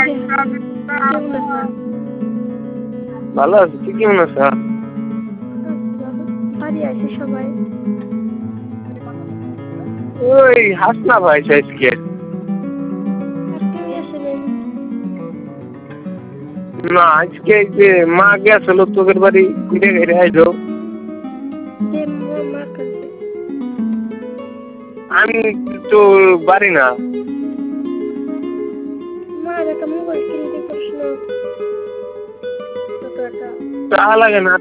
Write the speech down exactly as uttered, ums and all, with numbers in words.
কেমন আছেন? ভালো আছি, তুই কেমন আছিস? বাড়ি আছে সবাই। ওই হাসনা ভাই আজকে আজকে আসলেন না, আজকে যে মা গেছিল তোদের বাড়ি ঘুরে ঘুরে আইলো। যে মার কাছে আমি তো বাড়ি না। মার একটা মোবাইল কিনতে পারিস না? ছোট একটা টাকা লাগে না,